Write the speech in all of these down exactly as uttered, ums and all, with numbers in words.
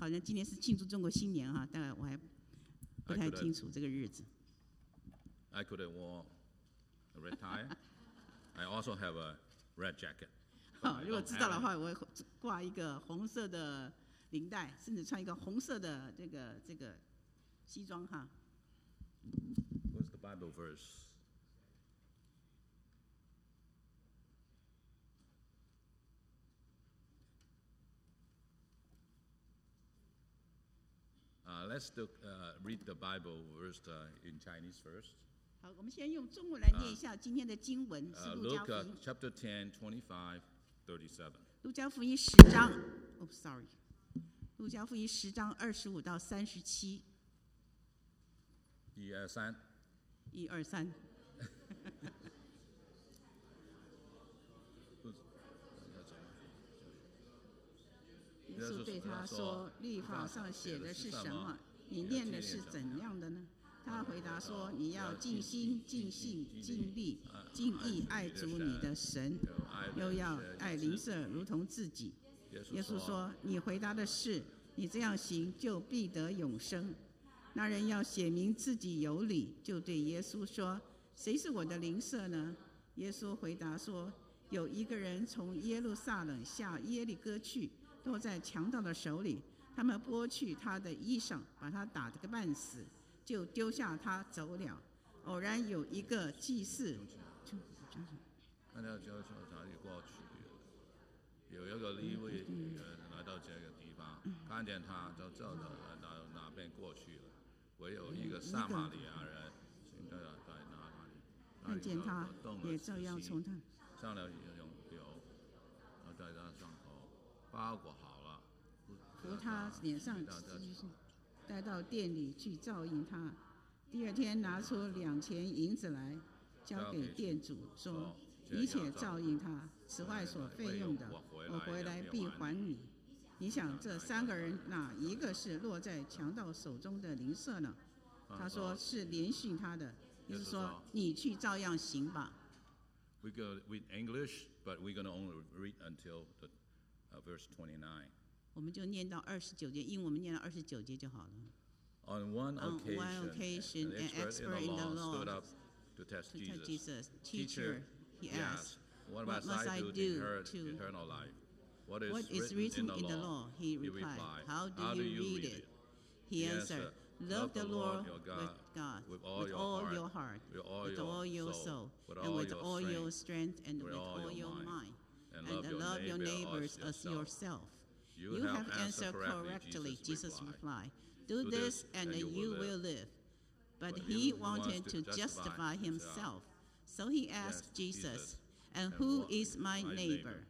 好像今年是庆祝中国新年哈，大概我还不太清楚这个日子。 I could have worn a red tie. I also have a red jacket. 好，如果知道的话，我会挂一个红色的领带，甚至穿一个红色的这个这个西装哈。 What's the Bible verse? Uh, let's look, uh, read the Bible verse uh, in Chinese first. 好，我们先用中文来念一下今天的经文，是 Uh, 路加 Luke 福 uh, 音。 chapter ten, twenty-five, thirty-seven. 路加福音十章，哦 ，sorry， 路加福音十章二十五到三十七。 一二三。 一二三。耶稣对他说：“律法上写的是什么？你念的是怎样的呢？”他回答说：“你要尽心、尽性、尽力、尽意爱主你的神，又要爱邻舍如同自己。”耶稣说：“你回答的是，你这样行就必得永生。”那人要写明自己有理，就对耶稣说：“谁是我的邻舍呢？”耶稣回答说：“有一个人从耶路撒冷下耶利哥去，落在强盗的手里，他们剥去他的衣裳，把他打得个半死，就丢下他走了。偶然有一个祭司， 看到就说他就过去了，有一个利未人来到这个地方，看见他就走到哪哪边过去了，唯有一个撒玛利亚人现在在哪里？ 看见他也照样从他上了用油，然后在他伤口包裹好了， 扶他脸上，带到店里去照应他。第二天拿出两钱银子来，交给店主，说：“一切照应他，此外所费用的，我回来必还你。”你想这三个人哪一个是落在强盗手中的邻舍呢？他说是连续他的，就是说你去照样行吧。 We go with English, but we're going to only read until the, uh, verse twenty-nine. 我们就念到二十九节，因为我们念到二十九节就好了。 On one On occasion, one occasion, an an expert in the law stood up to to test tell Jesus. Jesus, "Teacher," he asked, "What "what must I do to inherit to eternal life? What is, what is written, written in the law?" He replied, "How do you read it?" He answered, "Love the Lord your God with all your heart, with all your soul, and with all your strength, and with all your mind, and love your neighbors as yourself." You have answered correctly, Jesus replied. Do this and you will live. But he wanted to justify himself. So he asked Jesus, "And who is my neighbor?"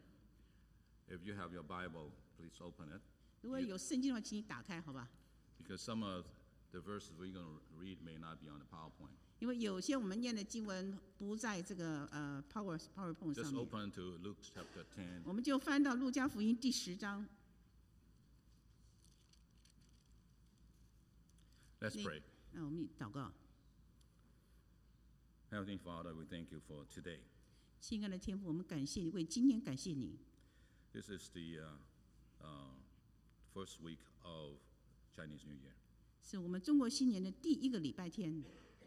If you have your Bible, please open it. 如果有圣经的话，请你打开，好吧？ Because some of the verses we're going to read may not be on the PowerPoint. 因为有些我们念的经文不在这个呃 Power PowerPoint 上 Just 面， open to Luke chapter ten. 我们就翻到路加福音第十章。 Let's pray. 那我们祷告。 Heavenly Father, we thank you for today. 亲爱的天父，我们感谢你，为今天感谢你。 This is the uh, uh, first week of Chinese New Year. 是我们中国新年的第一个礼拜天。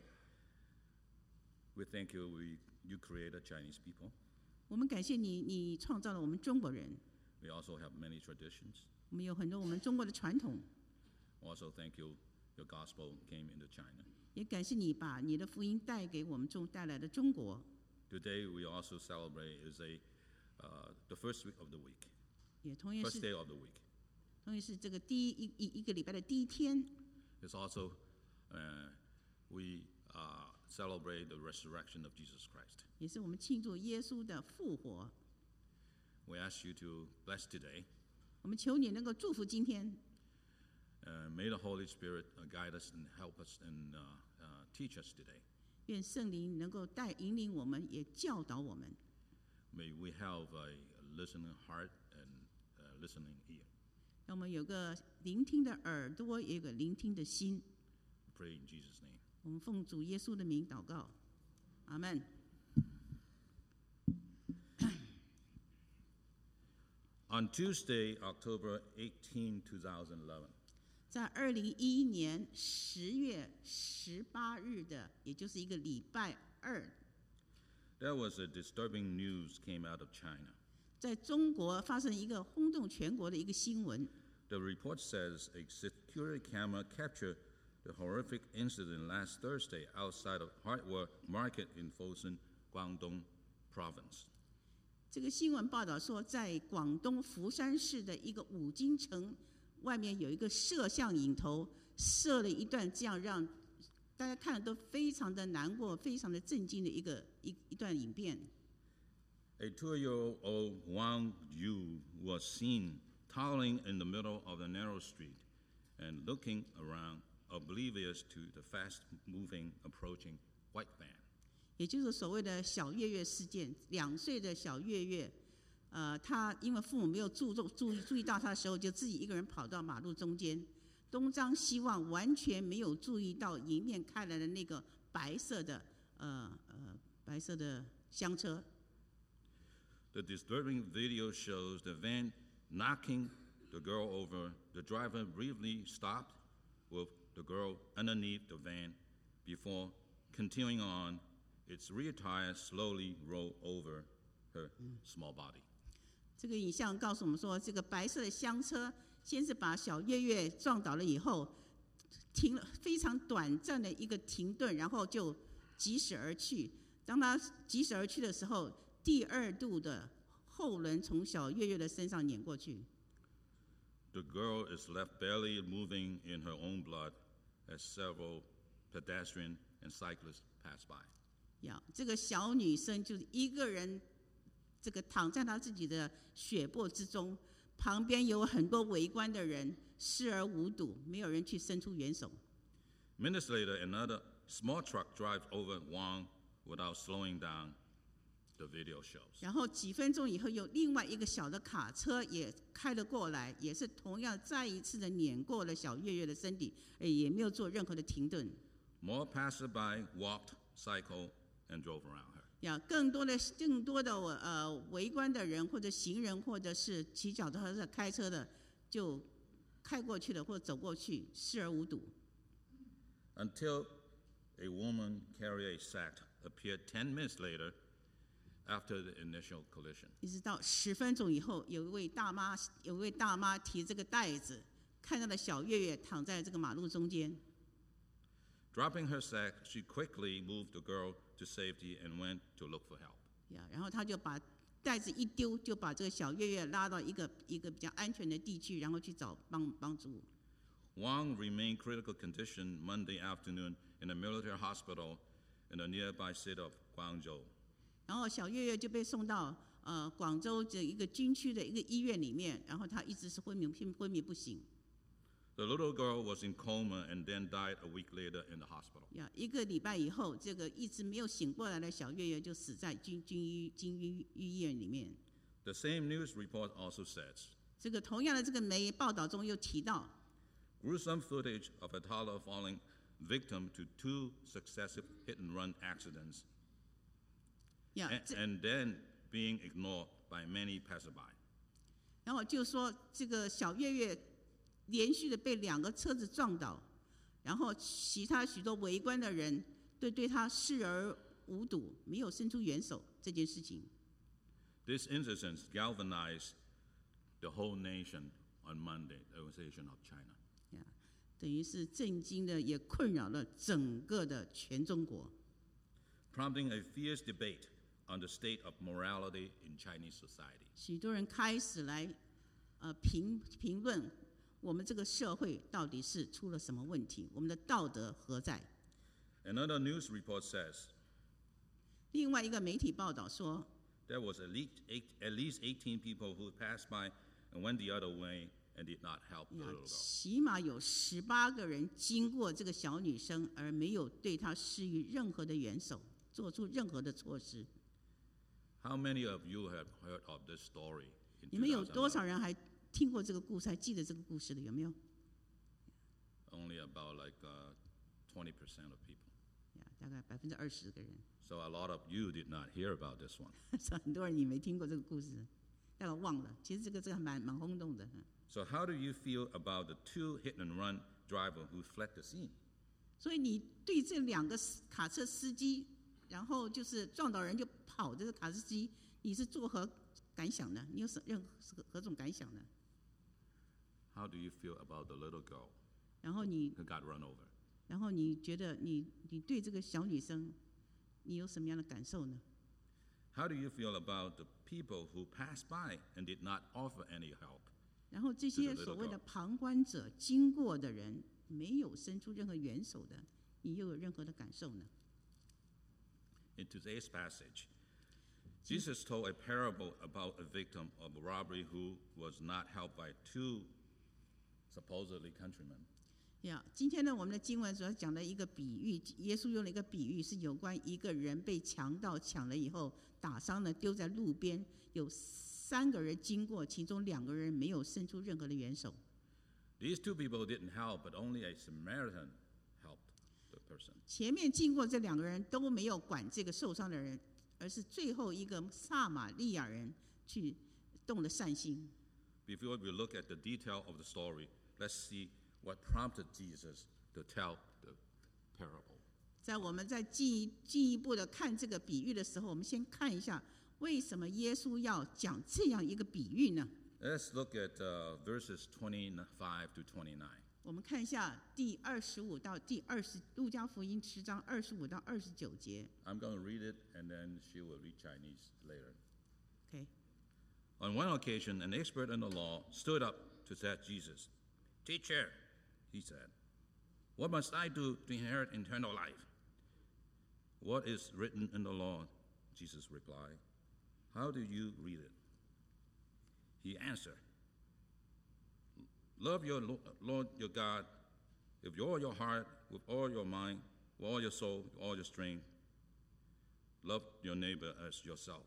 We thank you. We you created Chinese people. 我们感谢你，你创造了我们中国人。 We also have many traditions. 我们有很多我们中国的传统， Also, thank you. Your gospel came into China. 也感谢你把你的福音带给我们中带来的中国。 Today, we also celebrate is a uh, the first week of the week, 也同样 first 是 day of the week. 同样是这个第一一一一个礼拜的第一天。 It's also uh, we uh, celebrate the resurrection of Jesus Christ. 也是我们庆祝耶稣的复活。 We ask you to bless today. 我们求你能够祝福今天， Uh, may the Holy Spirit uh, guide us and help us and uh, uh, teach us today. 愿圣灵能够带引领我们，也教导我们。 May we have a listening heart and uh, listening ear. 让我们有个聆听的耳朵，也有个聆听的心。 Pray in Jesus' name. 我们奉主耶稣的名祷告，阿门。 On On Tuesday, October eighteenth, twenty eleven, 在二零一一年十月十八日的，也就是一个礼拜二， there was a disturbing news came out of China. 在中国发生一个轰动全国的一个新闻。 The report says a security camera captured the horrific incident last Thursday outside of Hardware Market in Fosun, Guangdong Province. 这个新闻报道说，在广东福山市的一个五金城外面有一个摄像影头，摄了一段这样让大家看了都非常的难过、非常的震惊的一个一一段影片。 A two-year-old Wang Yu was seen toddling in the middle of the narrow street and looking around, oblivious to the fast-moving, approaching white van. 也就是所谓的小月月事件，两岁的小月月，呃，他因为父母没有注重注意注意到他的时候，就自己一个人跑到马路中间，东张西望，完全没有注意到迎面开来的那个白色的呃呃白色的厢车。 The disturbing video shows the van knocking the girl over. The driver briefly stopped with the girl underneath the van before continuing on. Its rear tire slowly rolled over her small body. 这个影像告诉我们说，这个白色的厢车先是把小月月撞倒了以后，停了非常短暂的一个停顿，然后就疾驶而去。当他疾驶而去的时候，第二度的后轮从小月月的身上碾过去。 The girl is left barely moving in her own blood as several pedestrians and cyclists pass by. 呀，这个小女生就是一个人，这个躺在她自己的血泊之中，旁边有很多围观的人，视而无睹，没有人去伸出援手。 Minutes later, another small truck drives over Wang without slowing down. The video shows. 然后几分钟以后，有另外一个小的卡车也开了过来，也是同样再一次的碾过了小月月的身体，也没有做任何的停顿。 More passerby walked, cycled, and drove around her. 呀，更多的更多的呃围观的人，或者行人，或者是骑脚踏车、开车的，就开过去了，或者走过去，视而无睹。 Until a woman carrying a sack appeared ten minutes later. After the initial collision. 一直到十分钟以后，有一位大妈，有一位大妈提这个袋子，看到了小月月躺在这个马路中间。 Dropping her sack, she quickly moved the girl to safety and went to look for help. 呀，然后她就把袋子一丢，就把这个小月月拉到一个一个比较安全的地区，然后去找帮帮助。 Wang remained critical condition Monday afternoon in a military hospital in the nearby city of Guangzhou. 然后小月月就被送到呃广州的一个军区的一个医院里面，然后她一直是昏迷昏迷不醒。 The little girl was in coma and then died a week later in the hospital. 呀，一个礼拜以后，这个一直没有醒过来的小月月就死在军军医军医医院里面。 The same news report also says. 这个同样的这个媒报道中又提到 gruesome footage of a toddler falling victim to two successive hit-and-run accidents. Yeah, and, and then being ignored by many passerby. 然后就说这个小月月连续的被两个车子撞倒，然后其他许多围观的人对对他视而无睹，没有伸出援手这件事情。 This incident galvanized the whole nation on Monday, the Organization of China. Yeah, 等于是震惊的，也困扰了整个的全中国。 Prompting a fierce debate on the state of morality in Chinese society. 许多人开始来呃评评论我们这个社会到底是出了什么问题，我们的道德何在？ Another news report says. 另外一个媒体报道说 There was at least, eight, at least eighteen people who passed by and went the other way and did not help the little girl. 起码有十八个人经过这个小女生，而没有对她施予任何的援手，做出任何的措施。 How many of you have heard of this story? 你们有多少人还听过这个故事，还记得这个故事的？有没有 ？Only about like uh, twenty percent of people. 大概百分之二十个人。 So a lot of you did not hear about this one. 很多人你没听过这个故事， 大概忘了。其实这个这个蛮蛮轰动的。 So how do you feel about the two hit-and-run driver who fled the scene? 所以你对这两个卡车司机，然后就是撞到人就跑的卡车司机，你是作何感想呢？你有什任何何种感想呢？ How do you feel about the little girl 然后你 who got run over? 然后你觉得你你对这个小女生，你有什么样的感受呢？ How do you feel about the people who passed by and did not offer any help? 然后这些所谓的旁观者、经过的人，没有伸出任何援手的，你又有任何的感受呢？ In today's passage, Jesus told a parable about a victim of robbery who was not helped by two supposedly countrymen. 呀，今天呢，我们的经文主要讲的一个比喻，耶稣用了一个比喻，是有关一个人被强盗抢了以后，打伤了，丢在路边，有三个人经过，其中两个人没有伸出任何的援手。 These two people didn't help, but only a Samaritan helped the person. 前面经过这两个人都没有管这个受伤的人，而是最后一个撒玛利亚人去动了善心。 Before we look at the detail of the story, let's see what prompted Jesus to tell the parable. 在我们在进进一步的看这个比喻的时候，我们先看一下为什么耶稣要讲这样一个比喻呢？ Let's look at uh, verses twenty-five to twenty-nine. 我们看一下第二十五到第二十，路加福音十章二十五到二十九节。 I'm going to read it, and then she will read Chinese later. OK， On one occasion, an expert in the law stood up to test Jesus. Teacher, he said, what must I do to inherit eternal life? What is written in the law? Jesus replied. How do you read it? He answered, love your Lord your God with all your heart, with all your mind, with all your soul, with all your strength. Love your neighbor as yourself.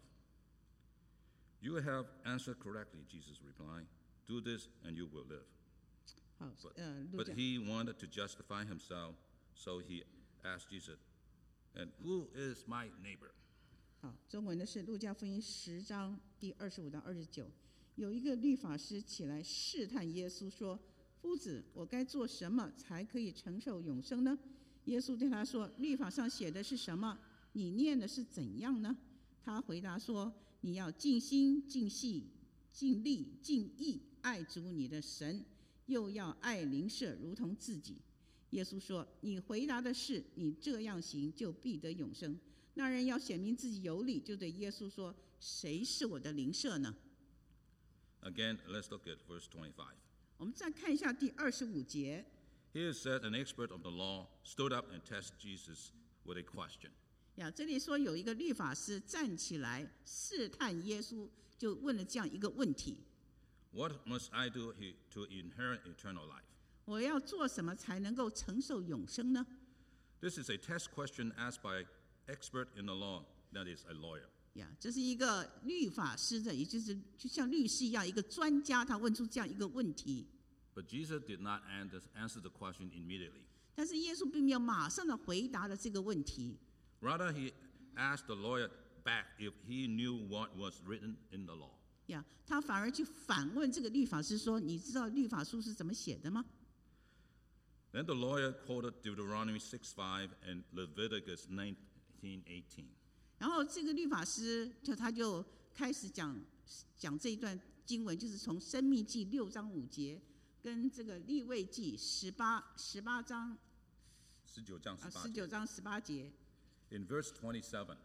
You have answered correctly, Jesus replied. Do this and you will live. 好， But, 呃，路 but 加 he wanted to justify himself, so he asked Jesus, and who is my neighbor? 好，中文的是路加福音十章第二十五到二十九。有一个律法师起来试探耶稣，说：“夫子，我该做什么才可以承受永生呢？”耶稣对他说：“律法上写的是什么？你念的是怎样呢？”他回答说：“你要尽心、尽性、尽力、尽意爱主你的神，又要爱邻舍如同自己。”耶稣说：“你回答的是，你这样行就必得永生。”那人要显明自己有理，就对耶稣说：“谁是我的邻舍呢？” Again, let's look at verse twenty-five. 我们再看一下第二十五节。 Here it said, an expert of the law stood up and tested Jesus with a question. 呀，这里说有一个律法师站起来试探耶稣，就问了这样一个问题： What must I do he- to inherit eternal life? 我要做什么才能够承受永生呢？ This is a test question asked by an expert in the law, that is, a lawyer. 呀，这是一个律法师的，也就是就像律师一样，一个专家，他问出这样一个问题。 But Jesus did not answer answer the question immediately. 但是耶稣并没有马上的回答了这个问题， Rather, he asked the lawyer back if he knew what was written in the law. 呀，他反而去反问这个律法师说：“你知道律法书是怎么写的吗？” Then the lawyer quoted Deuteronomy six five and Leviticus nineteen eighteen. 然后这个律法师就他就开始讲讲这一段经文，就是从申命记六章五节跟这个利未记十八十八章十九章啊十八十九章十八节， In verse twenty-seven,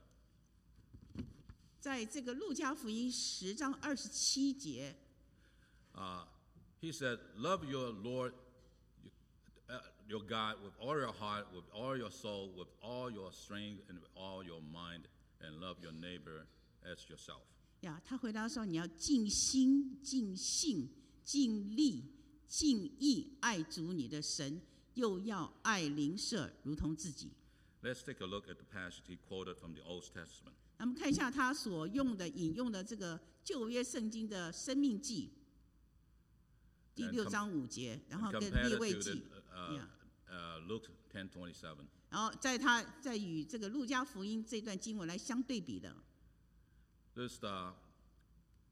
在这个路加福音十章二十七节， uh, he said, love your Lord, uh, your God with all your heart, with all your soul, with all your strength, and with all your mind, and love your neighbor as yourself. 呀，他回答说：“你要尽心、尽性、尽力、尽意爱主你的神，又要爱邻舍如同自己。” Let's take a look at the passage he quoted from the Old Testament. 那么看一下他所用的引用的这个旧约圣经的生命记第六章五节，然后跟 Compare 利 it 未 to 记 the, uh, uh, Luke ten twenty-seven. 然后在他在与这个路加福音这段经文来相对比的。 This, uh,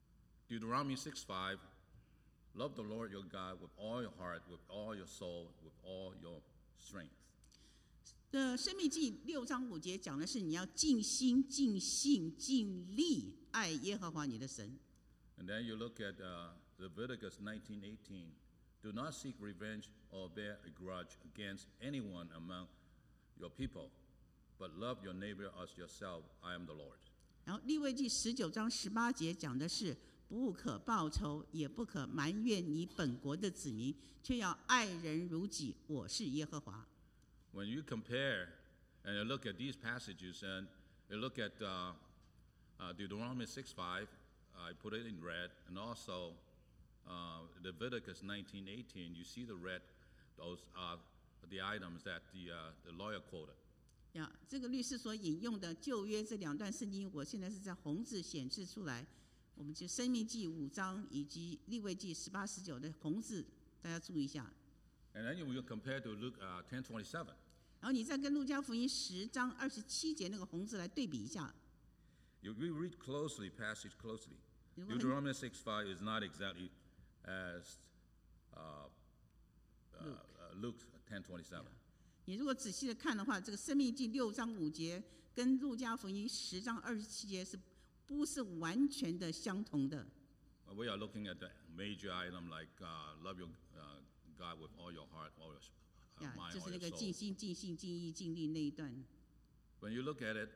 Deuteronomy six five, love the Lord your God with all your heart, with all your soul, with all your strength. 的申命记六章五节讲的是你要尽心、尽性、尽力爱耶和华你的神。 And then you look at uh, Leviticus nineteen eighteen. Do not seek revenge or bear a grudge against anyone among your people, but love your neighbor as yourself. I am the Lord. 然后利未记十九章十八节讲的是不可报仇，也不可埋怨你本国的子民，却要爱人如己。我是耶和华。 When you compare and you look at these passages and you look at uh, uh, Deuteronomy six five, I put it in red, and also uh, Leviticus nineteen eighteen, you see the red, those are the items that the, uh, the lawyer quoted. 呀，这个律师所引用的旧约这两段圣经，我现在是在红字显示出来。我们就申命记五章以及利未记十八十九的红字，大家注意一下。 And then you will compare to Luke uh, ten twenty-seven. 然后你再跟路加福音十章二十七节那个红字来对比一下。 You we read closely, passage closely. Deuteronomy six five is not exactly as uh, uh, Luke. Uh, Luke ten twenty-seven. 你如果仔细的看的话，这个申命记六章五节跟路加福音十章二十七节是不是完全的相同的？ We are looking at the major item like uh, love your uh, God with all your heart, all your uh, yeah, mind, 就是 all 那 your 个 soul. 尽心、尽性、尽意、尽力那一段。 When you look at it,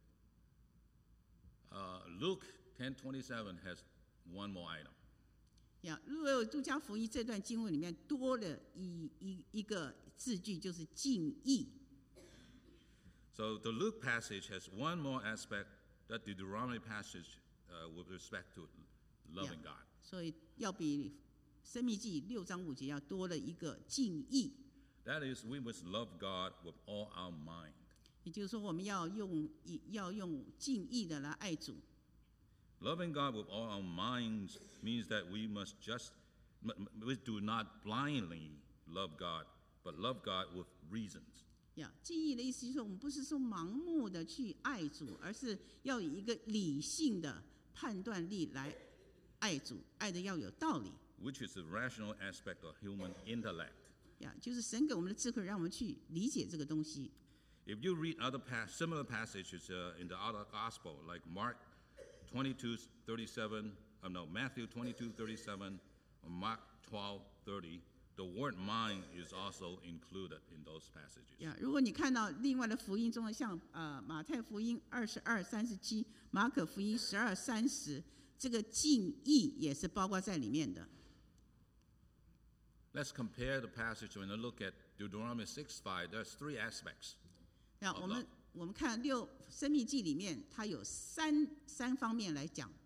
uh, Luke ten twenty-seven has one more item. 呀，如果路加福音这段经文里面多了一一一个字句，就是敬意。 So the Luke passage has one more aspect that the Deuteronomy passage uh, with respect to loving yeah, God. 所以要比申命记六章五节要多了一个敬意。 That is, we must love God with all our mind. 也就是说，我们要用要用敬意的来爱主。 Loving God with all our minds means that we must just, we do not blindly love God, but love God with reasons. 呀，敬意的意思就是我们不是说盲目的去爱主，而是要以一个理性的判断力来爱主，爱的要有道理。 Which is the rational aspect of human intellect. 呀，就是神给我们的智慧，让我们去理解这个东西。 If you read other pas- similar passages uh, in the other gospel, like Mark twenty-two thirty-seven, uh, no, Matthew twenty-two thirty-seven, or Mark twelve thirty, the word mind is also included in those passages. 呀，如果你看到另外的福音中的，像呃马太福音二十二三十七，马可福音十二三十，这个敬意也是包括在里面的。 Let's compare the passage when you look at Deuteronomy six five. There's three aspects. 那我们我们看六申命记里面，它有三三方面来讲。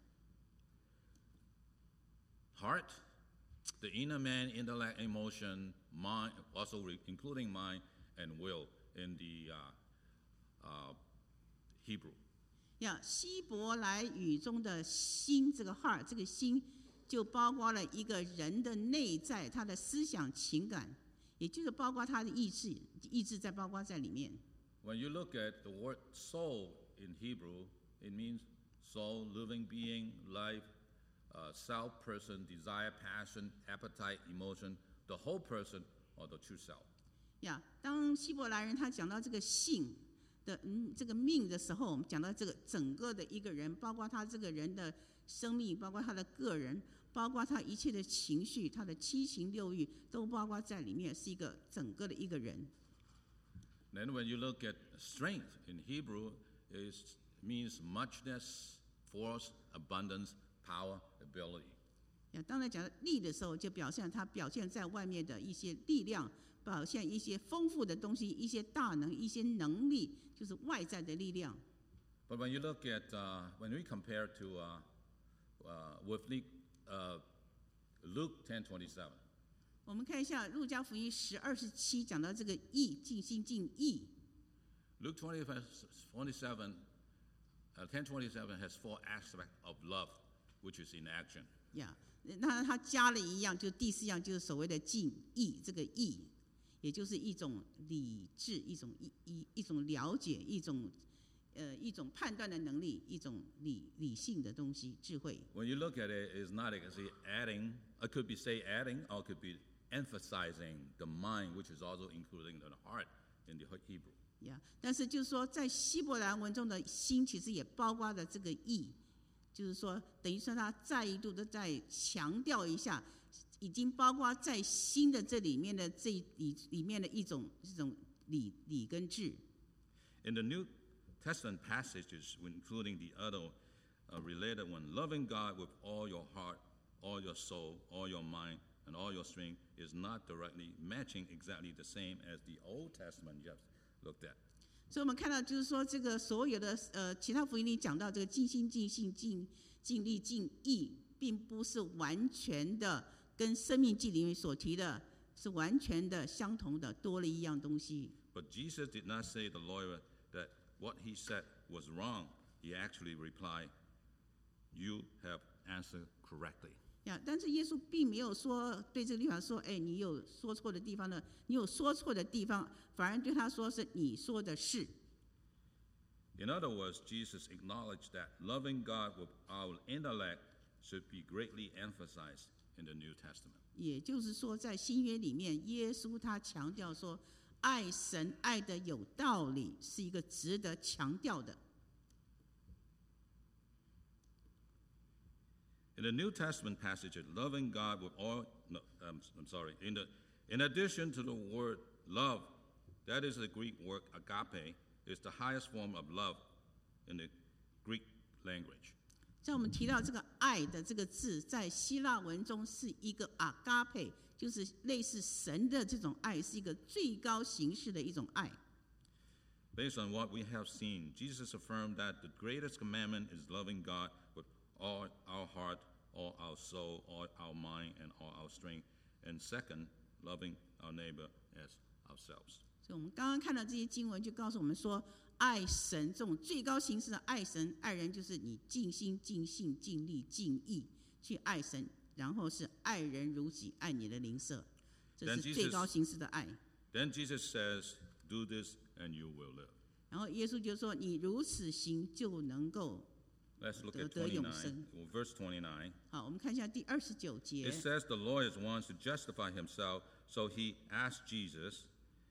Heart, the inner man, intellect, emotion, mind, also re- including mind and will in the uh, uh, Hebrew. 呀，希伯来语中的心，这个 heart， 这个心就包括了一个人的内在，他的思想情感，也就是包括他的意志，意志在包括在里面。 When you look at the word soul in Hebrew, it means soul, living being, life, uh, self, person, desire, passion, appetite, emotion, the whole person or the true self. 呀，当希伯来人他讲到这个性的嗯这个命的时候，我们讲到这个整个的一个人，包括他这个人的生命，包括他的个人，包括他一切的情绪，他的七情六欲都包括在里面，是一个整个的一个人。 Then when you look at strength in Hebrew, it means muchness, force, abundance, power, ability. 呀，当然讲力的时候，就表现他表现在外面的一些力量，表现一些丰富的东西，一些大能，一些能力，就是外在的力量。 But when you look at, uh, when we compare to uh, uh, with uh, Luke ten twenty-seven. 我们看一下路加福音十二十七讲到这个义，尽心尽意。 Luke twenty twenty-seven, uh, ten twenty-seven has four aspects of love, which is in action. 呀，那他加了一样，就第四样就是所谓的敬意，这个意，也就是一种理智，一种一一一种了解，一种呃一种判断的能力，一种理理性的东西，智慧。 When you look at it, it's not exactly adding. It could be say adding, or it could be emphasizing the mind, which is also including the heart in the Hebrew. Yeah, 但是就是说，在希伯来文中的心，其实也包括了这个意，就是说，等于说他再一度的再强调一下，已经包括在心的这里面的这里里面的一种这种理理跟智。 In the New Testament passages, including the other uh, related one, loving God with all your heart, all your soul, all your mind, and all your strength is not directly matching exactly the same as the Old Testament just looked at. 所以我们看到，就是说，这个所有的呃其他福音里讲到这个尽心、尽性、尽尽力、尽意，并不是完全的跟《生命记》里面所提的是完全的相同的，多了一样东西。 But Jesus did not say the lawyer that what he said was wrong. He actually replied, "You have answered correctly." 呀，但是耶稣并没有说对这个律法说，哎，你有说错的地方呢，你有说错的地方，反而对他说是你说的是。 In other words, Jesus acknowledged that loving God with our intellect should be greatly emphasized in the New Testament. 也就是说，在新约里面，耶稣他强调说，爱神爱的有道理，是一个值得强调的。 In the New Testament passage, loving God with all, no, um, I'm sorry, in, the, in addition to the word love, that is the Greek word agape, is the highest form of love in the Greek language. 在我们提到这个爱的这个字，在希腊文中是一个 agape， 就是类似神的这种爱，是一个最高形式的一种爱。 Based on what we have seen, Jesus affirmed that the greatest commandment is loving God with all our heart, all our soul, all our mind, and all our strength. And second, loving our neighbor as ourselves. 所以我们刚刚看到这些经文，就告诉我们说，爱神这种最高形式的爱神爱人，就是你尽心、尽性、尽力、尽意去爱神，然后是爱人如己，爱你的邻舍，这是最高形式的爱。 Then Jesus says, "Do this, and you will live." 然后耶稣就说：“你如此行，就能够 Let's look 得 at 得永 twenty-nine, 生。” verse twenty-nine. 好，我们看一下第二十九节。 It says the lawyer wants to justify himself, so he asked Jesus,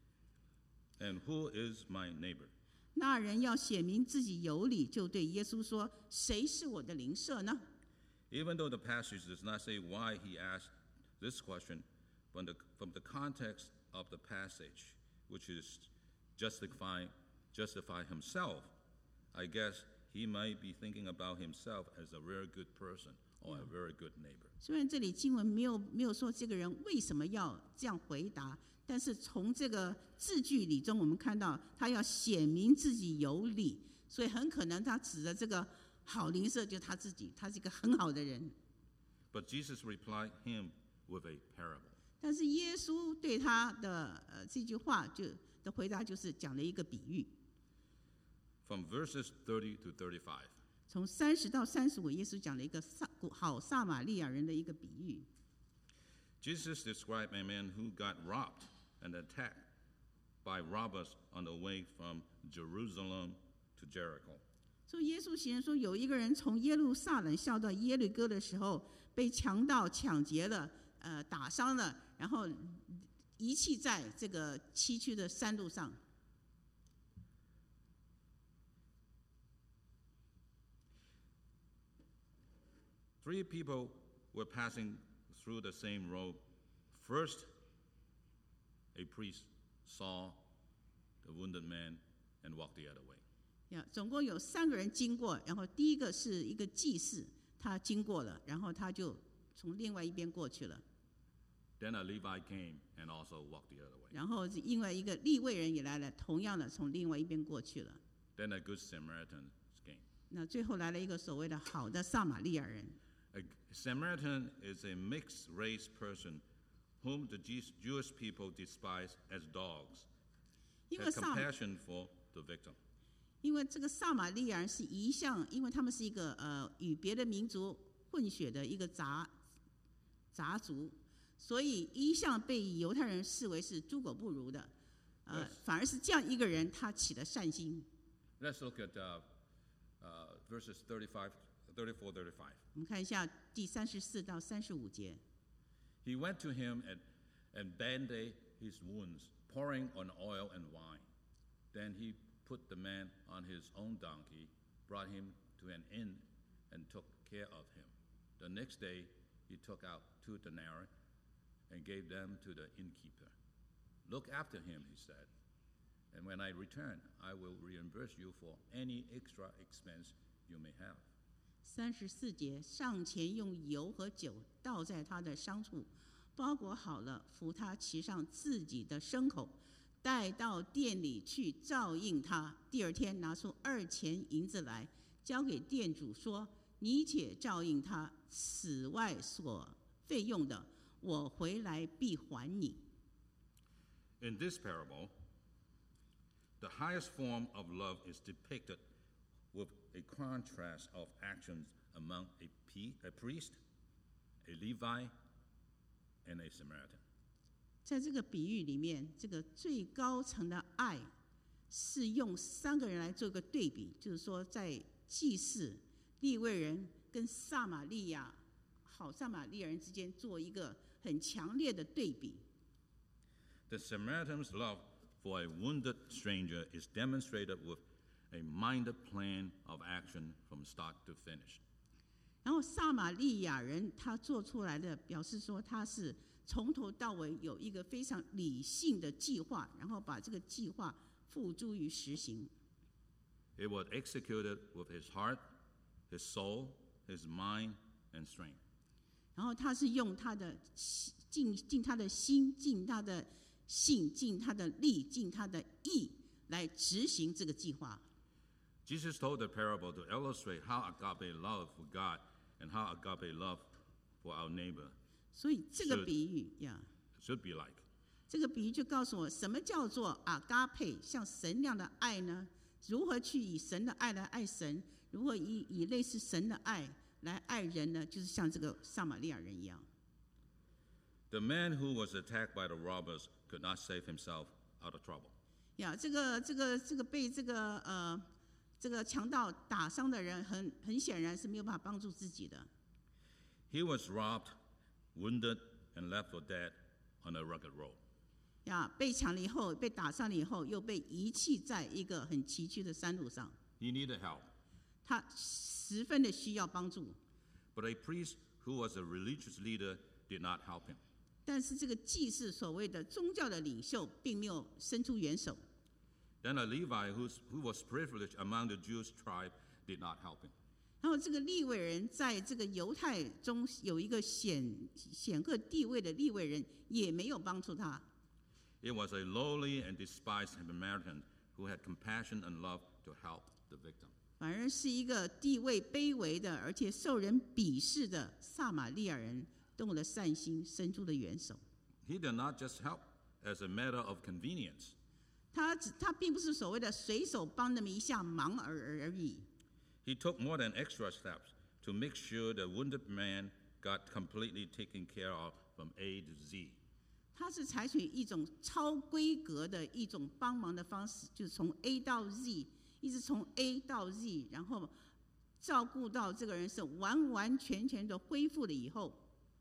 "And who is my neighbor?" 那人要显明自己有理，就对耶稣说：“谁是我的邻舍呢？” Even though the passage does not say why he asked this question, from the, from the context of the passage, which is justify, justify himself, I guess he might be thinking about himself as a very good person or a very good neighbor. 虽然这里经文没有没有说这个人为什么要这样回答，但是从这个字句里中，我们看到他要显明自己有理，所以很可能他指的这个好邻舍就是他自己，他是一个很好的人。 But Jesus replied him with a parable. 但是耶稣对他的呃这句话就的回答就是讲了一个比喻。 From verses thirty to thirty-five. 从三十到三十五，耶稣讲了一个撒好撒玛利亚人的一个比喻。 Jesus described a man who got robbed and attacked by robbers on the way from Jerusalem to Jericho. 所以耶稣形容说，有一个人从耶路撒冷下到耶利哥的时候，被强盗抢劫了，呃，打伤了，然后遗弃在这个崎岖的山路上。 Three people were passing through the same road. First, a priest saw the wounded man and walked the other way. 呀，总共有三个人经过，然后第一个是一个祭司，他经过了，然后他就从另外一边过去了。 Then a Levite came and also walked the other way. 然后另外一个利未人也来了，同样的从另外一边过去了。 Then a good Samaritan came. 那最后来了一个所谓的好的撒玛利亚人。 A Samaritan is a mixed race person whom the Jewish people despise as dogs. 因为 Had 撒 compassion for the victim. 因为这个撒玛利亚人是一向，因为他们是一个呃与别的民族混血的一个杂杂族，所以一向被犹太人视为是猪狗不如的，呃， Yes. 反而是这样一个人，他起了善心。 Let's look at uh, uh, verses thirty-five, thirty-four, thirty-five. 我们看一下第三十四到三十五节。 He went to him and, and bandaged his wounds, pouring on oil and wine. Then he put the man on his own donkey, brought him to an inn, and took care of him. The next day he took out two denarii and gave them to the innkeeper. Look after him, he said, and when I return, I will reimburse you for any extra expense you may have. 三十四节，上前用油和酒倒在他的伤处，包裹好了，扶他骑上自己的牲口，带到店里去照应他。第二天拿出二钱银子来，交给店主说：“你且照应他，此外所费用的，我回来必还你。” In this parable, the highest form of love is depicted with a contrast of actions among a, a priest, a Levi, and a Samaritan. 在这个比喻里面，这个最高层的爱是用三个人来做一个对比，就是说，在祭司、利未人跟撒玛利亚好撒玛利亚人之间做一个很强烈的对比。 The Samaritan's love for a wounded stranger is demonstrated with a minded plan of action from start to finish. 然后撒玛利亚人他做出来的表示说，他是从头到尾有一个非常理性的计划，然后把这个计划付诸于实行。 It was executed with his heart, his soul, his mind, and strength. 然后他是用他的尽尽他的心，尽他的性，尽他的力，尽他的意来执行这个计划。 Jesus told the parable to illustrate how agape love for God and how agape love for our neighbor 所以这个比喻呀 should be like. 这个比喻就告诉我，什么叫做阿嘎佩，像神那样的爱呢？如何去以神的爱来爱神？如何以以类似神的爱来爱人呢？就是像这个撒玛利亚人一样。 The man who was attacked by the robbers could not save himself out of trouble. 呀，这个这个这个被这个呃这个强盗打伤的人很，很很显然是没有办法帮助自己的。 He was robbed, wounded, and left for dead on a rugged road. 呀，被抢了以后，被打伤了以后，又被遗弃在一个很崎岖的山路上。 He needed help. 他十分的需要帮助。 But a priest who was a religious leader did not help him. 但是这个祭司所谓的宗教的领袖，并没有伸出援手。 Then a Levi who's, who was privileged among the Jewish tribe did not help him. 然后这个利未人在这个犹太中有一个显显赫地位的利未人，也没有帮助他。 It was a lowly and despised Samaritan who had compassion and love to help the victim. 反而是一个地位卑微的，而且受人鄙视的撒玛利亚人，动了善心，伸出了援手。 He did not just help as a matter of convenience. 他只他并不是所谓的随手帮那么一下忙而而已。 He took more than extra steps to make sure the wounded man got completely taken care of from A to Z. 他是采取一种超规格的一种帮忙的方式，就是从 A 到 Z， 一直从 A 到 Z， 然后照顾到这个人是完完全全的恢复了以后。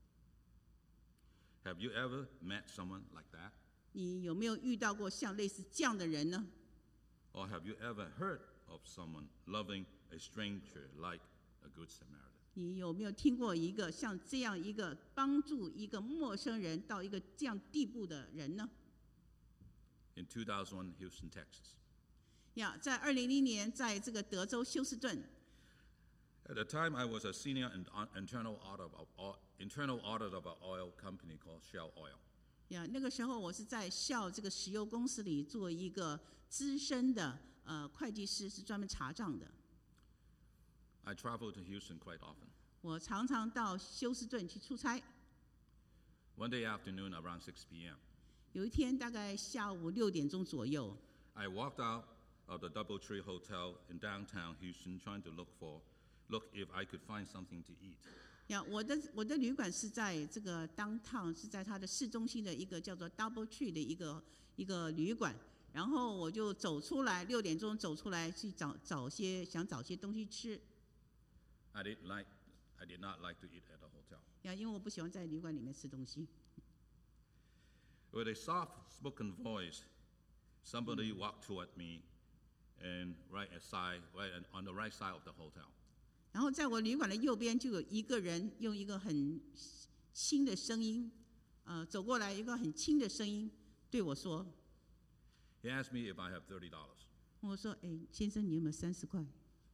Have you ever met someone like that? 你有没有遇到过像类似这样的人呢？ Or have you ever heard of someone loving a stranger like a good Samaritan? 你有没有听过一个像这样一个帮助一个陌生人到一个这样地步的人呢？ In two thousand one, Houston, Texas. 呀，在二零零零年，在这个德州休斯顿。 At the time, I was a senior in, uh, internal audit of uh, internal audit of an oil company called Shell Oil. 呀，那个时候我是在Shell这个石油公司里做一个资深的呃会计师，是专门查账的。 I traveled to Houston quite often. 我常常到休斯顿去出差。 One day afternoon, around six p.m. 有一天大概下午六点钟左右， I walked out of the DoubleTree Hotel in downtown Houston, trying to look for, look if I could find something to eat. 呀，我的我的旅馆是在这个 downtown， 是在它的市中心的一个叫做 DoubleTree 的一个一个旅馆。 然后我就走出来，六点钟走出来去找找些想找些东西吃。 I did like, I did not like to eat at the hotel. 呀，因为我不喜欢在旅馆里面吃东西。 With a soft-spoken voice, somebody walked toward me, and right aside, right on the right side of the hotel. 然后在我旅馆的右边就有一个人用一个很轻的声音，呃，走过来，一个很轻的声音对我说。 He asked me if I have thirty dollars. 我说：“哎，先生，你有没有三十块？”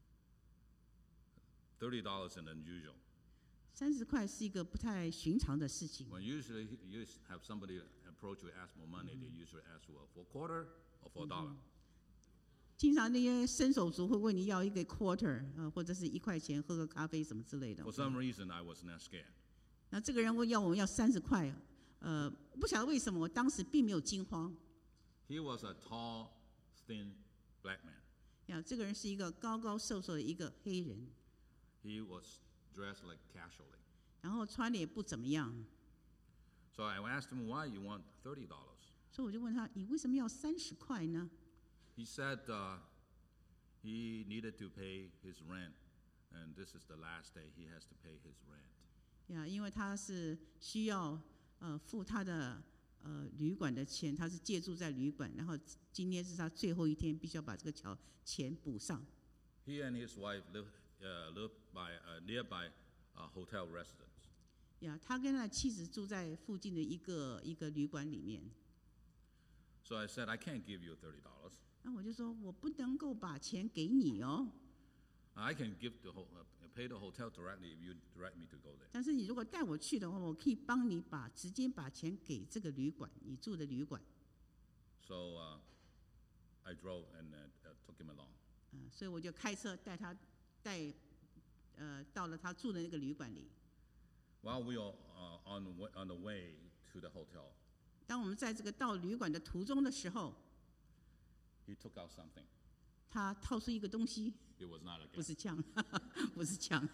Thirty dollars is unusual. 三十块是一个不太寻常的事情。 When usually you have somebody approach you ask for money, they usually ask for for a quarter or for a dollar. 经常那些伸手族会问你要一个 quarter， 呃，或者是一块钱喝个咖啡什么之类的。 For some reason, I was not scared. 那这个人问要我们要三十块，呃，不晓得为什么，我当时并没有惊慌。 He was a tall, thin black man. 呀，这个人是一个高高瘦瘦的一个黑人。 He was dressed like casually. 然后穿的也不怎么样。 So I asked him why you want thirty dollars. 所以我就问他，你为什么要三十块呢？ He said uh, he needed to pay his rent, and this is the last day he has to pay his rent. 呀，因为他是需要呃付他的呃旅馆的钱，他是借住在旅馆，然后今天是他最后一天，必须要把这个钱钱补上。 He and his wife live uh, live by uh, nearby uh, hotel residence. 呀，他跟他的妻子住在附近的一个一个旅馆里面。 So I said, I can't give you thirty dollars. 那我就说，我不能够把钱给你哦。 I can give the ho- uh, pay the hotel directly if you direct me to go there. 但是你如果带我去的话，我可以帮你把直接把钱给这个旅馆，你住的旅馆。 So uh, I drove and uh, uh, took him along. 嗯，所以我就开车带他带呃到了他住的那个旅馆里。 While we were uh, on the way- on the way to the hotel, 当我们在这个到旅馆的途中的时候， he took out something. 他掏出一个东西， It was not a 不 gun. 是枪，不是枪，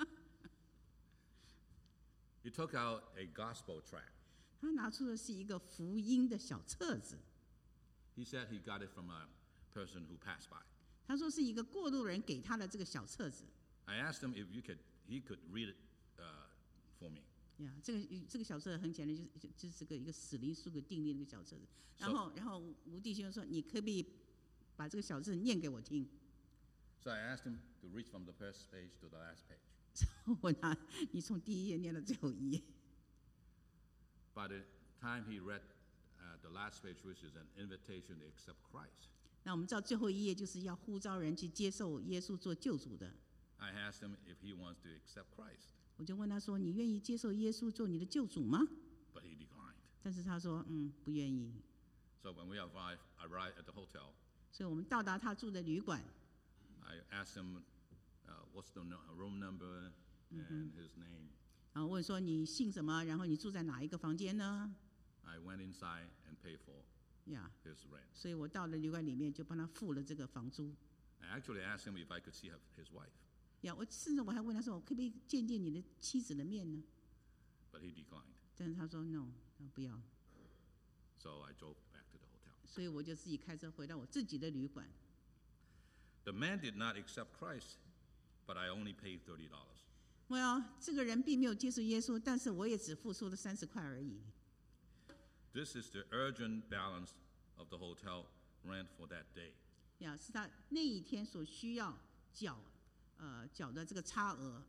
He took out a gospel tract. 他拿出的是一个福音的小册子。 He said he got it from a person who passed by. 他说是一个过路人给他的这个小册子。 I asked him if you could, he could read it uh, for me. 呀，这个这个小册子很简单，就是就就是个一个死灵书的定例那个小册子。然后然后吴弟兄说：“你可不可以把这个小册子念给我听？” So I asked him to read from the first page to the last page. 我问他：“你从第一页念到最后一页。” By the time he read uh, the last page, which is an invitation to accept Christ, 那我们知道最后一页就是要呼召人去接受耶稣做救主的。 I asked him if he wants to accept Christ, 我就问他说：“你愿意接受耶稣做你的救主吗 but he declined.？” 但是他说：“嗯，不愿意。” So when we arrived, arrived at the hotel, 所以我们到达他住的旅馆， I asked him uh, what's the no- room number and his name. 然后问说：“你姓什么？然后你住在哪一个房间呢 I went inside and paid for？” 呀， his rent. 所以我到了旅馆里面就帮他付了这个房租。 I actually asked him if I could see his wife, 呀，我甚至我还问他说：“我可不可以见见你的妻子的面呢 but he declined.？” 但是他说 ：“No，不要。” So I drove back to the hotel. 所以我就自己开车回到我自己的旅馆。 The man did not accept Christ, but I only paid thirty dollars. 我要这个人并没有接受耶稣，但是我也只付出了三十块而已。 This is the urgent balance of the hotel rent for that day. 呀，是他那一天所需要缴呃缴的这个差额。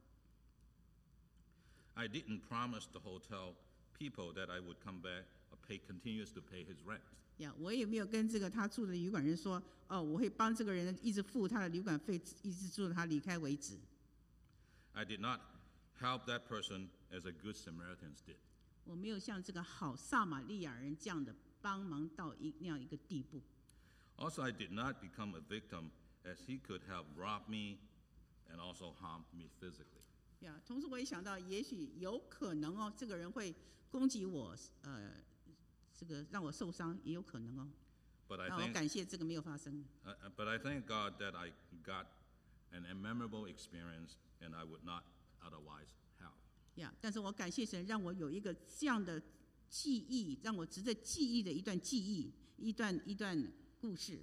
I didn't promise the hotel people that I would come back or pay continuous to pay his rent. 呀，我也没有跟这个他住的旅馆人说，哦，我会帮这个人一直付他的旅馆费，一直住到他离开为止。 I did not help that person as a good Samaritans did. 我没有像这个好撒玛利亚人这样的帮忙到一那样一个地步。 Also, I did not become a victim as he could have robbed me and also harmed me physically. 呀，同时我也想到，也许有可能哦，这个人会攻击我，呃，这个让我受伤，也有可能哦。 But I 那我 thank, 感谢这个没有发生。 uh, uh, but I thank God that I got an memorable experience and I would not otherwise have. 呀，但是我感谢神，让我有一个这样的记忆，让我值得记忆的一段记忆，一段一段故事。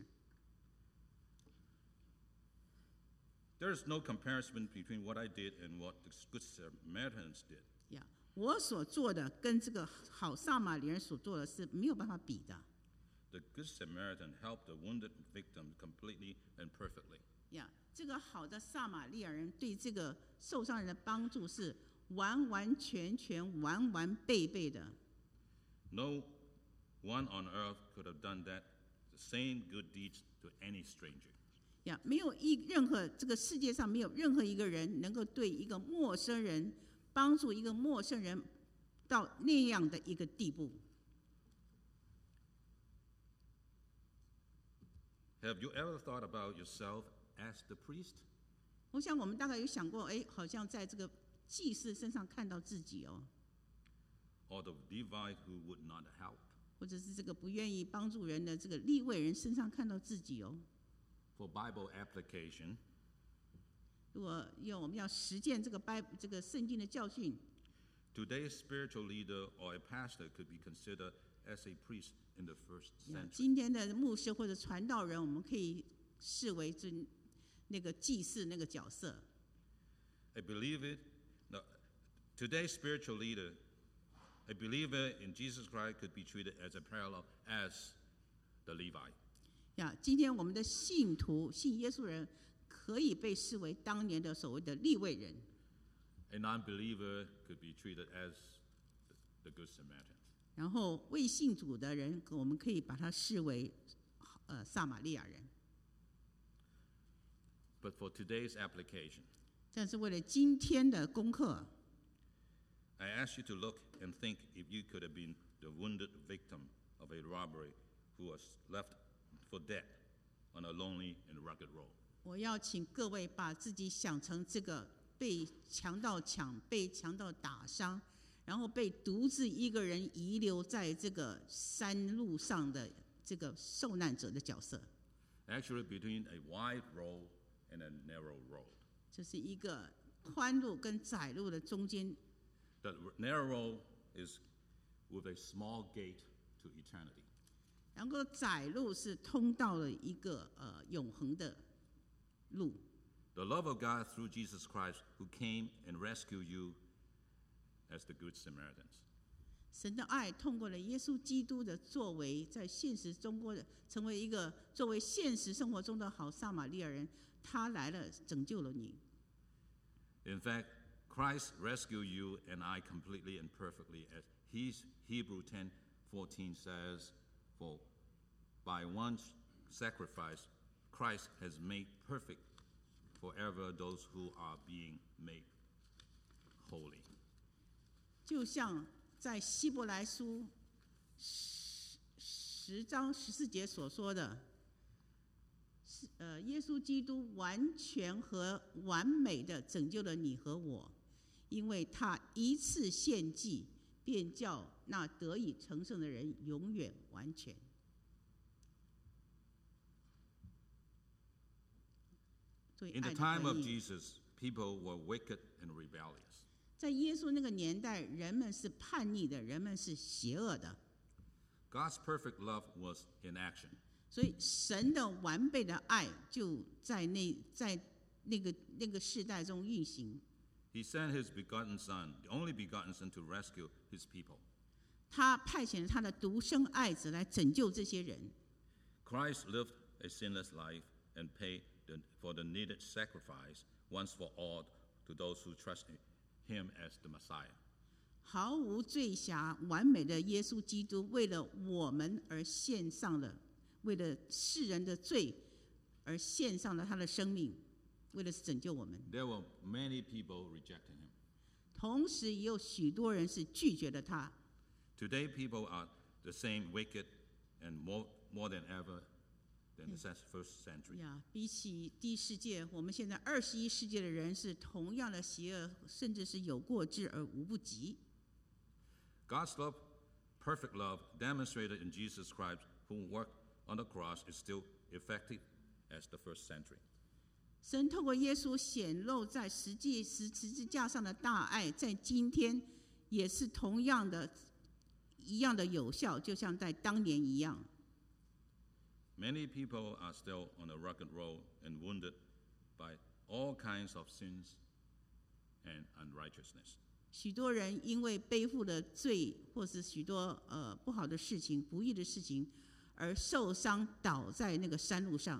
There is no comparison between what I did and what the Good Samaritans did. 呀，我所做的跟这个好撒玛利人所做的是没有办法比的。 The Good Samaritan helped the wounded victim completely and perfectly. 呀，这个好的撒玛利亚人对这个受伤人的帮助是完完全全、完完备备的。 No one on earth could have done that, the same good deeds to any stranger. 呀，没有一任何这个世界上没有任何一个人能够对一个陌生人帮助一个陌生人到那样的一个地步。 Have you ever thought about yourself as the priest? 我想我们大概有想过，哎，好像在这个祭司身上看到自己哦， Or the Levite who would not help? 或者是这个不愿意帮助人的这个利未人身上看到自己哦。 For Bible application, 如果要我们要实践这个拜这个圣经的教训， today's spiritual leader or a pastor could be considered as a priest in the first 呀 century. 今天的牧师或者传道人，我们可以视为这那个祭祀那个角色。 I believe it. No, today's spiritual leader, a believer in Jesus Christ, could be treated as a parallel as the Levite. 呀，今天我们的信徒信耶稣人，可以被视为当年的所谓的利未人。 A non-believer could be treated as the Good Samaritan. 然后未信主的人，我们可以把他视为呃撒玛利亚人。 But for today's application, 但是为了今天的功课， I ask you to look and think if you could have been the wounded victim of a robbery who was left for dead on a lonely and rugged road. 我要请各位把自己想成这个被强盗抢、被强盗打伤，然后被独自一个人遗留在这个山路上的这个受难者的角色。 Actually, between a wide road and a narrow road. 这是一个宽路跟窄路的中间。 The narrow road is with a small gate to eternity. 然后窄路是通到了一个呃永恒的路。 The love of God through Jesus Christ, who came and rescued you as the Good Samaritans. 神的爱通过了耶稣基督的作为，在现实中国的成为一个作为现实生活中的好撒玛利亚人，他来了拯救了你。 In fact, Christ rescued you and I completely and perfectly, as He's, Hebrew ten fourteen says, for by one sacrifice, Christ has made perfect forever those who are being made holy. 就像在希伯来书十十章十四节所说的，是呃，耶稣基督完全和完美的拯救了你和我，因为他一次献祭，便叫那得以成圣的人永远完全。 In the time of Jesus, people were wicked and rebellious. 在耶稣那个年代，人们是叛逆的，人们是邪恶的。 God's perfect love was in action. 所以神的完备的爱就在那在那个那个世代中运行。 He sent His begotten Son, the only begotten Son, to rescue His people. 他派遣了他的独生爱子来拯救这些人。 Christ lived a sinless life and paid the, for the needed sacrifice once for all to those who trust Him as the Messiah. 毫无罪瑕、完美的耶稣基督，为了我们而献上了，为了世人的罪而献上了他的生命，为了拯救我们。 There were many people rejecting Him. 同时，也有许多人是拒绝了他。 Today, people are the same wicked and more, more than ever than the first century. 呀，比起第一世界，我们现在二十一世纪的人是同样的邪恶，甚至是有过之而无不及。 God's love, perfect love, demonstrated in Jesus Christ, who worked on the cross, is still effective as the first century. 神透过耶稣显露在实际十十字架上的大爱，在今天也是同样的、一样的有效，就像在当年一样。 Many people are still on a rugged road and wounded by all kinds of sins and unrighteousness. 许多人因为背负了罪，或是许多呃不好的事情、不义的事情，而受伤倒在那个山路上。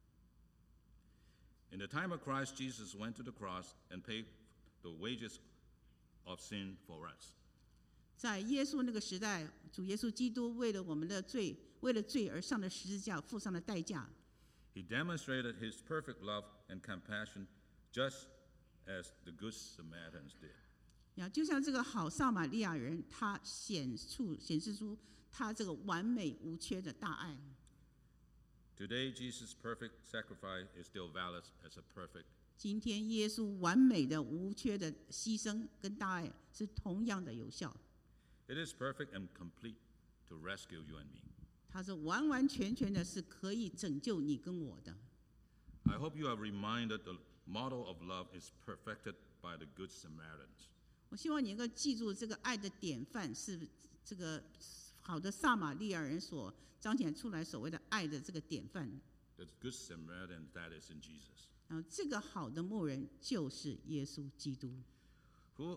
In the time of Christ, Jesus went to the cross and paid the wages of sin for us. 在耶稣那个时代，主耶稣基督为了我们的罪，为了罪而上了十字架，付上了代价。 He demonstrated his perfect love and compassion just as the Good Samaritans did. 呀，就像这个好撒玛利亚人，他显出显示出他这个完美无缺的大爱。 Today, Jesus' perfect sacrifice is still valid as a perfect. 今天耶稣完美的无缺的牺牲跟大爱是同样的有效。 It is perfect and complete to rescue you and me. 它是完完全全的是可以拯救你跟我的。 I hope you are reminded the model of love is perfected by the Good Samaritans. 我希望你能够记住这个爱的典范是这个好的撒玛利亚人所彰显出来所谓的爱的这个典范。 The Good Samaritan that is in Jesus. 然后这个好的牧人就是耶稣基督。 Who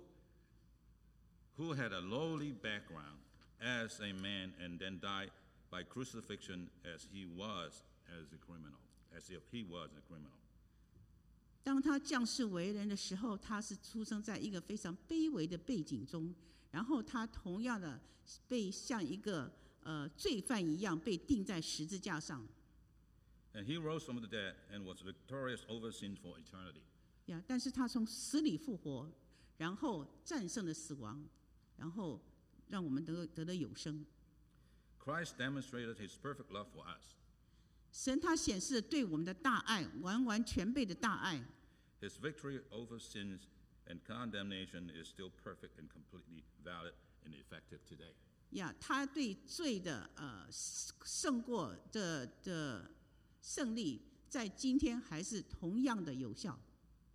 who had a lowly background as a man and then died by crucifixion as he was as a criminal, as if he was a criminal. 当他降世为人的时候，他是出生在一个非常卑微的背景中，然后他同样的被像一个呃罪犯一样被钉在十字架上。 And he rose from the dead and was victorious over sin for eternity. 呀，但是他从死里复活，然后战胜了死亡，然后让我们得得了永生。 Christ demonstrated his perfect love for us. 神他显示对我们的大爱，完完全备的大爱。 His victory over sins and condemnation is still perfect and completely valid and effective today. 呀，他对罪的呃胜过的的胜利，在今天还是同样的有效。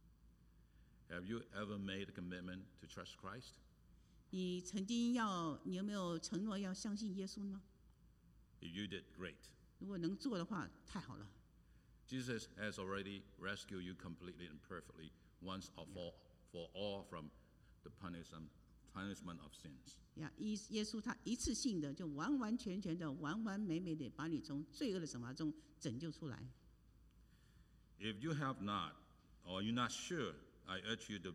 Have you ever made a commitment to trust Christ? 你曾经要，你有没有承诺要相信耶稣呢？ If you did, great. 如果能做的话，太好了。 Jesus has already rescued you completely and perfectly once or for, for all from the punishment, punishment of sins. 呀，耶稣他一次性的就完完全全的、完完美美的把你从罪恶的惩罚中拯救出来。 If you have not, or you're not sure, I urge you to,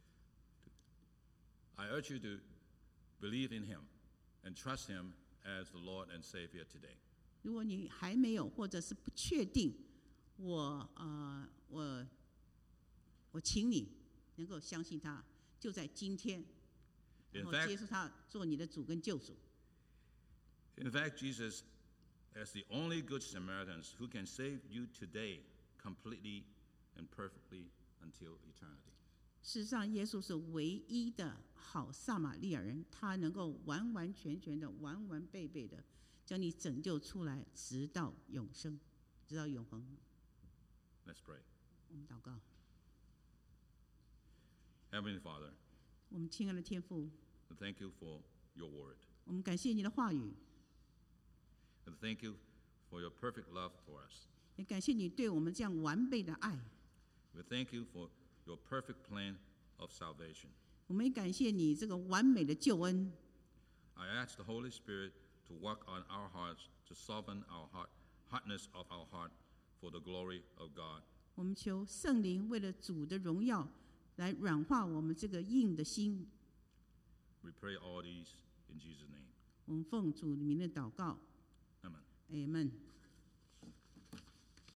I urge you to believe in Him and trust Him as the Lord and Savior today. 如果你还没有，或者是不确定，我呃我我请你能够相信他，就在今天，然后接受他做你的主跟救主。 In fact, Jesus, as the only good Samaritans who can save you today completely and perfectly until eternity. 事实上，耶稣是唯一的好撒玛利亚人，他能够完完全全的、完完备备的将你拯救出来，直到永生，直到永恒。 Let's pray. 我们祷告。 Heavenly Father, 我们亲爱的天父， thank you for your word. 我们感谢你的话语， And thank you for your perfect love for us. 也感谢你对我们这样完备的爱。 We thank you for your perfect plan of salvation. 我们也感谢你这个完美的救恩。 I ask the Holy Spirit to work on our hearts, to soften our heart, hardness of our heart for the glory of God. 我们求圣灵为了主的荣耀，来软化我们这个硬的心。 We pray all these in Jesus' name. 我们奉主名的祷告。 Amen. Amen。